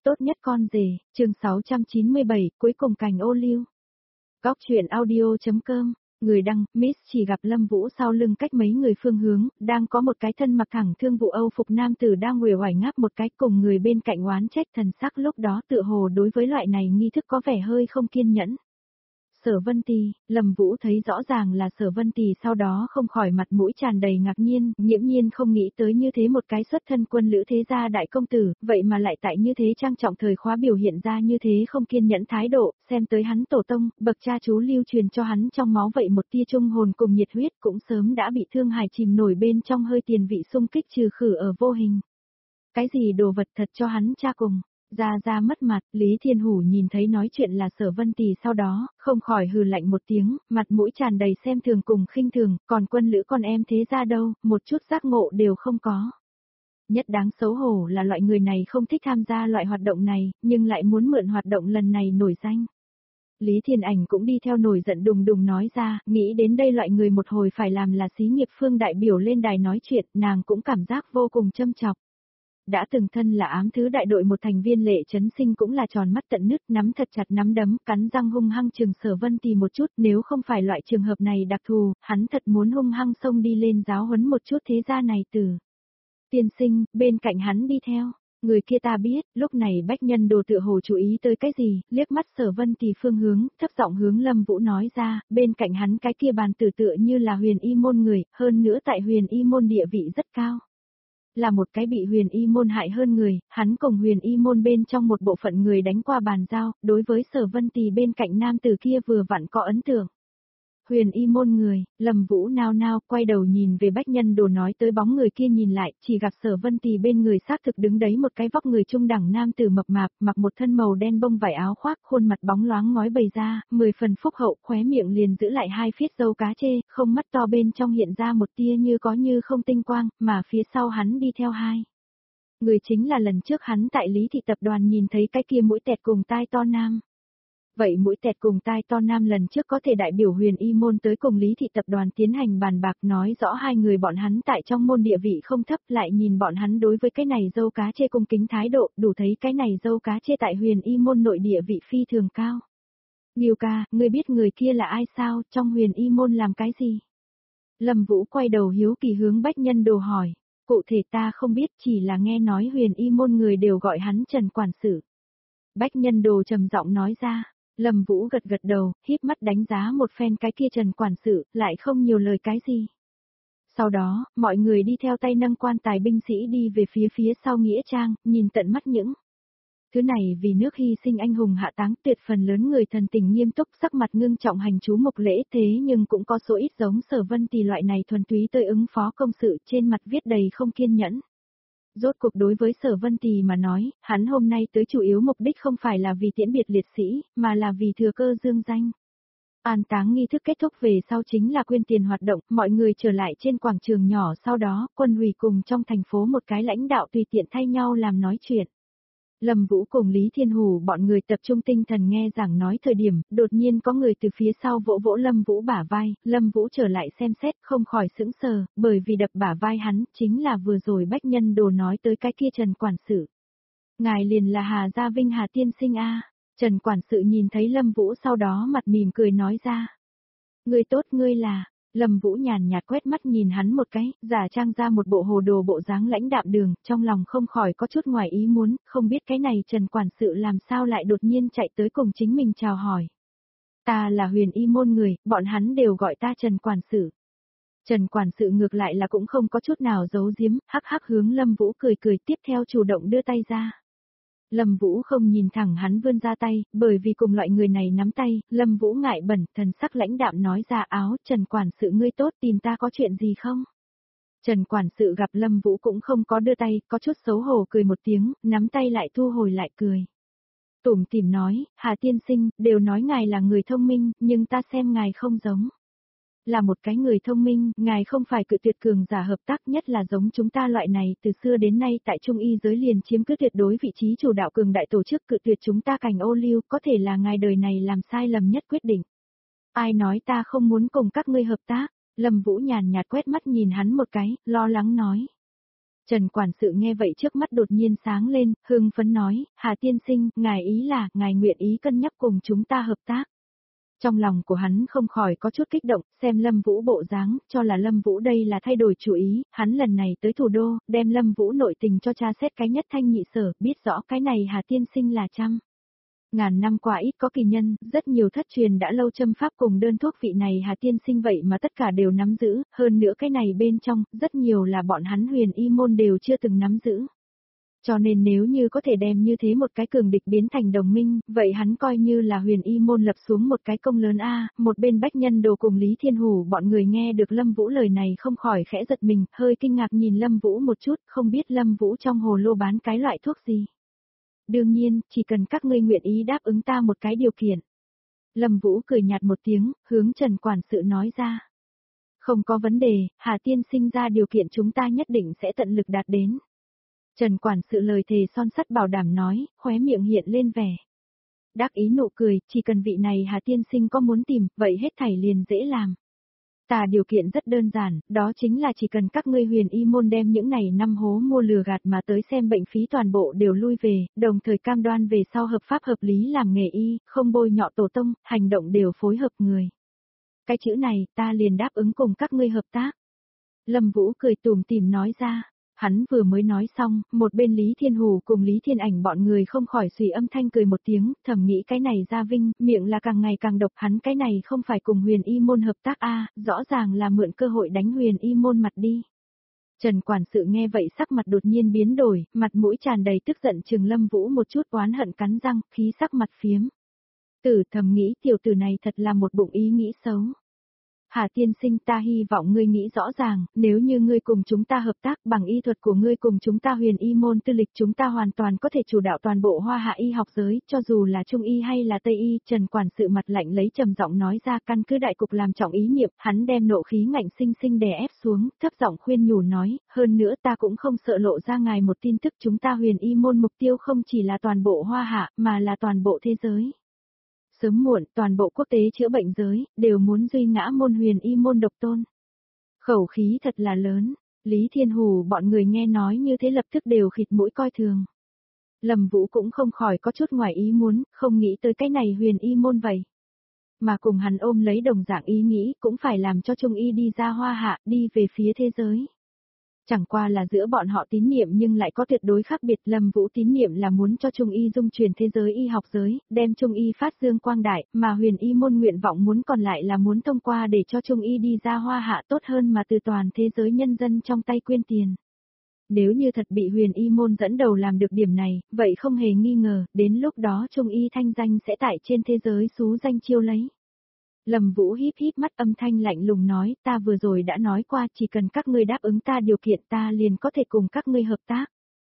Tốt nhất con rể, chương 697, cuối cùng cành ô liu. Góc truyện audio.com, người đăng, Miss chỉ gặp Lâm Vũ sau lưng cách mấy người phương hướng, đang có một cái thân mặc thẳng thương vụ Âu phục nam tử đang uể oải ngáp một cái cùng người bên cạnh oán trách thần sắc lúc đó tựa hồ đối với loại này nghi thức có vẻ hơi không kiên nhẫn. Sở Vân Tì, Lâm Vũ thấy rõ ràng là Sở Vân Tì sau đó không khỏi mặt mũi tràn đầy ngạc nhiên, nghiễm nhiên không nghĩ tới như thế một cái xuất thân quân lữ thế gia đại công tử, vậy mà lại tại như thế trang trọng thời khóa biểu hiện ra như thế không kiên nhẫn thái độ, xem tới hắn tổ tông, bậc cha chú lưu truyền cho hắn trong máu vậy một tia trung hồn cùng nhiệt huyết cũng sớm đã bị thương hại chìm nổi bên trong hơi tiền vị xung kích trừ khử ở vô hình. Cái gì đồ vật thật cho hắn cha cùng. Ra mất mặt, Lý Thiên Hủ nhìn thấy nói chuyện là Sở Vân Tì sau đó, không khỏi hừ lạnh một tiếng, mặt mũi tràn đầy xem thường cùng khinh thường, còn quân lữ con em thế ra đâu, một chút giác ngộ đều không có. Nhất đáng xấu hổ là loại người này không thích tham gia loại hoạt động này, nhưng lại muốn mượn hoạt động lần này nổi danh. Lý Thiên Ảnh cũng đi theo nổi giận đùng đùng nói ra, nghĩ đến đây loại người một hồi phải làm là xí nghiệp phương đại biểu lên đài nói chuyện, nàng cũng cảm giác vô cùng châm chọc. Đã từng thân là ám thứ đại đội một thành viên Lệ Chấn Sinh cũng là tròn mắt tận nứt, nắm thật chặt nắm đấm, cắn răng hung hăng chừng Sở Vân Tì một chút, nếu không phải loại trường hợp này đặc thù, hắn thật muốn hung hăng xông đi lên giáo huấn một chút thế gia này từ. Tiên sinh, bên cạnh hắn đi theo, người kia ta biết, lúc này Bách Nhân Đồ tựa hồ chú ý tới cái gì, liếc mắt Sở Vân Tì phương hướng, thấp giọng hướng Lâm Vũ nói ra, bên cạnh hắn cái kia bàn tử tựa như là Huyền Y môn người, hơn nữa tại Huyền Y môn địa vị rất cao. Là một cái bị Huyền Y môn hại hơn người, hắn cùng Huyền Y môn bên trong một bộ phận người đánh qua bàn giao, đối với Sở Vân Tì bên cạnh nam tử kia vừa vặn có ấn tượng. Huyền Y môn người, Lâm Vũ nao nao, quay đầu nhìn về Bách Nhân Đồ nói tới bóng người kia nhìn lại, chỉ gặp Sở Vân Tì bên người xác thực đứng đấy một cái vóc người trung đẳng nam tử mập mạp, mặc một thân màu đen bông vải áo khoác, khuôn mặt bóng loáng ngói bày ra, 10 phần phúc hậu, khóe miệng liền giữ lại hai phiết râu cá chê, không mắt to bên trong hiện ra một tia như có như không tinh quang, mà phía sau hắn đi theo hai. Người chính là lần trước hắn tại Lý Thị tập đoàn nhìn thấy cái kia mũi tẹt cùng tai to nam. Vậy mũi tẹt cùng tai to nam lần trước có thể đại biểu Huyền Y môn tới cùng Lý Thị tập đoàn tiến hành bàn bạc nói rõ hai người bọn hắn tại trong môn địa vị không thấp lại nhìn bọn hắn đối với cái này dâu cá chê cung kính thái độ đủ thấy cái này dâu cá chê tại Huyền Y môn nội địa vị phi thường cao. Nghiêu ca, ngươi biết người kia là ai sao, trong Huyền Y môn làm cái gì? Lâm Vũ quay đầu hiếu kỳ hướng Bách Nhân Đồ hỏi, cụ thể ta không biết chỉ là nghe nói Huyền Y môn người đều gọi hắn Trần quản sự. Bách Nhân Đồ trầm giọng nói ra. Lâm Vũ gật gật đầu, híp mắt đánh giá một phen cái kia Trần quản sự, lại không nhiều lời cái gì. Sau đó, mọi người đi theo tay nâng quan tài binh sĩ đi về phía sau nghĩa trang, nhìn tận mắt những thứ này vì nước hy sinh anh hùng hạ táng tuyệt phần lớn người thần tình nghiêm túc sắc mặt ngưng trọng hành chú mục lễ thế nhưng cũng có số ít giống Sở Vân Tì loại này thuần túy tới ứng phó công sự trên mặt viết đầy không kiên nhẫn. Rốt cuộc đối với Sở Vân Tì mà nói, hắn hôm nay tới chủ yếu mục đích không phải là vì tiễn biệt liệt sĩ, mà là vì thừa cơ dương danh. An táng nghi thức kết thúc về sau chính là quyên tiền hoạt động, mọi người trở lại trên quảng trường nhỏ sau đó, quân hủy cùng trong thành phố một cái lãnh đạo tùy tiện thay nhau làm nói chuyện. Lâm Vũ cùng Lý Thiên Hủ bọn người tập trung tinh thần nghe giảng nói thời điểm, đột nhiên có người từ phía sau vỗ vỗ Lâm Vũ bả vai, Lâm Vũ trở lại xem xét không khỏi sững sờ, bởi vì đập bả vai hắn chính là vừa rồi Bách Nhân Đồ nói tới cái kia Trần quản sự. Ngài liền là Hà Gia Vinh Hà tiên sinh a. Trần quản sự nhìn thấy Lâm Vũ sau đó mặt mỉm cười nói ra. Ngươi tốt ngươi là. Lâm Vũ nhàn nhạt quét mắt nhìn hắn một cái, giả trang ra một bộ hồ đồ bộ dáng lãnh đạm đường, trong lòng không khỏi có chút ngoài ý muốn, không biết cái này Trần quản sự làm sao lại đột nhiên chạy tới cùng chính mình chào hỏi. Ta là Huyền Y môn người, bọn hắn đều gọi ta Trần quản sự. Trần quản sự ngược lại là cũng không có chút nào giấu giếm, hắc hắc hướng Lâm Vũ cười cười tiếp theo chủ động đưa tay ra. Lâm Vũ không nhìn thẳng hắn vươn ra tay, bởi vì cùng loại người này nắm tay, Lâm Vũ ngại bẩn, thần sắc lãnh đạm nói ra áo, Trần quản sự ngươi tốt tìm ta có chuyện gì không? Trần quản sự gặp Lâm Vũ cũng không có đưa tay, có chút xấu hổ cười một tiếng, nắm tay lại thu hồi lại cười. Tủm tỉm nói, Hà tiên sinh, đều nói ngài là người thông minh, nhưng ta xem ngài không giống. Là một cái người thông minh, ngài không phải cự tuyệt cường giả hợp tác nhất là giống chúng ta loại này từ xưa đến nay tại Trung Y giới liền chiếm cứ tuyệt đối vị trí chủ đạo cường đại tổ chức cự tuyệt chúng ta cành ô liu có thể là ngài đời này làm sai lầm nhất quyết định. Ai nói ta không muốn cùng các ngươi hợp tác, Lâm Vũ nhàn nhạt quét mắt nhìn hắn một cái, lo lắng nói. Trần quản sự nghe vậy trước mắt đột nhiên sáng lên, hưng phấn nói, Hà tiên sinh, ngài ý là, ngài nguyện ý cân nhắc cùng chúng ta hợp tác. Trong lòng của hắn không khỏi có chút kích động, xem Lâm Vũ bộ dáng, cho là Lâm Vũ đây là thay đổi chủ ý, hắn lần này tới thủ đô, đem Lâm Vũ nội tình cho tra xét cái nhất thanh nhị sở, biết rõ cái này Hà tiên sinh là trăm. Ngàn năm qua ít có kỳ nhân, rất nhiều thất truyền đã lâu châm pháp cùng đơn thuốc vị này Hà tiên sinh vậy mà tất cả đều nắm giữ, hơn nữa cái này bên trong, rất nhiều là bọn hắn huyền y môn đều chưa từng nắm giữ. Cho nên nếu như có thể đem như thế một cái cường địch biến thành đồng minh, vậy hắn coi như là huyền y môn lập xuống một cái công lớn a. Một bên Bách Nhân Đồ cùng Lý Thiên Hủ bọn người nghe được Lâm Vũ lời này không khỏi khẽ giật mình, hơi kinh ngạc nhìn Lâm Vũ một chút, không biết Lâm Vũ trong hồ lô bán cái loại thuốc gì. Đương nhiên, chỉ cần các ngươi nguyện ý đáp ứng ta một cái điều kiện. Lâm Vũ cười nhạt một tiếng, hướng Trần quản sự nói ra. Không có vấn đề, Hà tiên sinh ra điều kiện chúng ta nhất định sẽ tận lực đạt đến. Trần quản sự lời thề son sắt bảo đảm nói, khóe miệng hiện lên vẻ. Đắc ý nụ cười, chỉ cần vị này Hà tiên sinh có muốn tìm, vậy hết thảy liền dễ làm. Ta điều kiện rất đơn giản, đó chính là chỉ cần các ngươi huyền y môn đem những này năm hố mua lừa gạt mà tới xem bệnh phí toàn bộ đều lui về, đồng thời cam đoan về sau hợp pháp hợp lý làm nghề y, không bôi nhọ tổ tông, hành động đều phối hợp người. Cái chữ này, ta liền đáp ứng cùng các ngươi hợp tác. Lâm Vũ cười tủm tỉm nói ra. Hắn vừa mới nói xong, một bên Lý Thiên Hủ cùng Lý Thiên Ảnh bọn người không khỏi xùy âm thanh cười một tiếng, thầm nghĩ cái này Gia Vinh, miệng là càng ngày càng độc, hắn cái này không phải cùng huyền y môn hợp tác a, rõ ràng là mượn cơ hội đánh huyền y môn mặt đi. Trần quản sự nghe vậy sắc mặt đột nhiên biến đổi, mặt mũi tràn đầy tức giận trừng Lâm Vũ một chút oán hận cắn răng, khí sắc mặt phiếm. Tử thầm nghĩ tiểu tử này thật là một bụng ý nghĩ xấu. Hà tiên sinh ta hy vọng ngươi nghĩ rõ ràng, nếu như ngươi cùng chúng ta hợp tác bằng y thuật của ngươi cùng chúng ta huyền y môn tư lịch chúng ta hoàn toàn có thể chủ đạo toàn bộ hoa hạ y học giới, cho dù là trung y hay là tây y. Trần quản sự mặt lạnh lấy trầm giọng nói ra căn cứ đại cục làm trọng ý niệm, hắn đem nộ khí ngạnh sinh sinh đè ép xuống, thấp giọng khuyên nhủ nói, hơn nữa ta cũng không sợ lộ ra ngài một tin tức chúng ta huyền y môn mục tiêu không chỉ là toàn bộ hoa hạ, mà là toàn bộ thế giới. Sớm muộn, toàn bộ quốc tế chữa bệnh giới, đều muốn duy ngã môn huyền y môn độc tôn. Khẩu khí thật là lớn, Lý Thiên Hủ bọn người nghe nói như thế lập tức đều khịt mũi coi thường. Lâm Vũ cũng không khỏi có chút ngoài ý muốn, không nghĩ tới cái này huyền y môn vậy. Mà cùng hắn ôm lấy đồng dạng ý nghĩ cũng phải làm cho Trung y đi ra hoa hạ, đi về phía thế giới. Chẳng qua là giữa bọn họ tín niệm nhưng lại có tuyệt đối khác biệt. Lâm Vũ tín niệm là muốn cho Trung y dung truyền thế giới y học giới, đem Trung y phát dương quang đại, mà huyền y môn nguyện vọng muốn còn lại là muốn thông qua để cho Trung y đi ra hoa hạ tốt hơn mà từ toàn thế giới nhân dân trong tay quyên tiền. Nếu như thật bị huyền y môn dẫn đầu làm được điểm này, vậy không hề nghi ngờ, đến lúc đó Trung y thanh danh sẽ tại trên thế giới xú danh chiêu lấy. Lâm Vũ híp híp mắt âm thanh lạnh lùng nói, ta vừa rồi đã nói qua chỉ cần các ngươi đáp ứng ta điều kiện ta liền có thể cùng các ngươi hợp tác.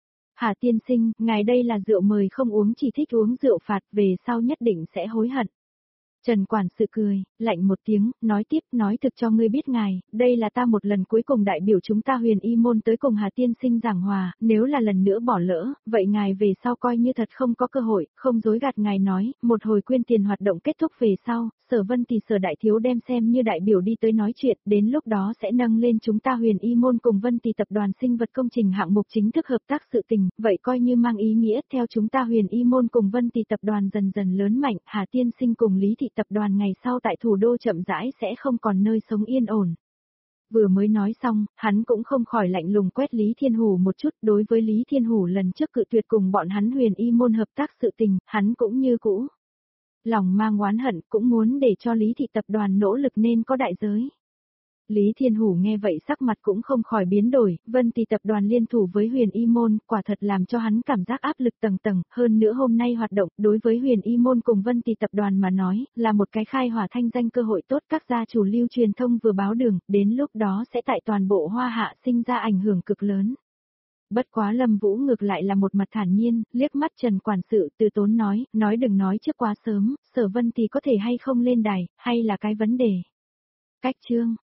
Hà tiên sinh, ngài đây là rượu mời không uống chỉ thích uống rượu phạt về sau nhất định sẽ hối hận. Trần quản sự cười, lạnh một tiếng, nói tiếp, nói thực cho ngươi biết ngài, đây là ta một lần cuối cùng đại biểu chúng ta huyền y môn tới cùng Hà tiên sinh giảng hòa, nếu là lần nữa bỏ lỡ, vậy ngài về sau coi như thật không có cơ hội, không dối gạt ngài nói, một hồi quyên tiền hoạt động kết thúc về sau, Sở Vân thì Sở đại thiếu đem xem như đại biểu đi tới nói chuyện, đến lúc đó sẽ nâng lên chúng ta huyền y môn cùng Vân Tì tập đoàn sinh vật công trình hạng mục chính thức hợp tác sự tình, vậy coi như mang ý nghĩa theo chúng ta huyền y môn cùng Vân Tì tập đoàn dần dần lớn mạnh, Hà tiên sinh cùng Lý thị tập đoàn ngày sau tại thủ đô chậm rãi sẽ không còn nơi sống yên ổn. Vừa mới nói xong, hắn cũng không khỏi lạnh lùng quét Lý Thiên Hủ một chút, đối với Lý Thiên Hủ lần trước cự tuyệt cùng bọn hắn huyền y môn hợp tác sự tình, hắn cũng như cũ. Lòng mang oán hận cũng muốn để cho Lý thị tập đoàn nỗ lực nên có đại giới. Lý Thiên Hủ nghe vậy sắc mặt cũng không khỏi biến đổi, Vân Tì tập đoàn liên thủ với huyền y môn, quả thật làm cho hắn cảm giác áp lực tầng tầng, hơn nữa hôm nay hoạt động, đối với huyền y môn cùng Vân Tì tập đoàn mà nói, là một cái khai hỏa thanh danh cơ hội tốt các gia chủ lưu truyền thông vừa báo đường, đến lúc đó sẽ tại toàn bộ hoa hạ sinh ra ảnh hưởng cực lớn. Bất quá Lâm Vũ ngược lại là một mặt thản nhiên, liếc mắt Trần quản sự từ tốn nói đừng nói trước quá sớm, Sở Vân Tì có thể hay không lên đài, hay là cái vấn đề. Cách chương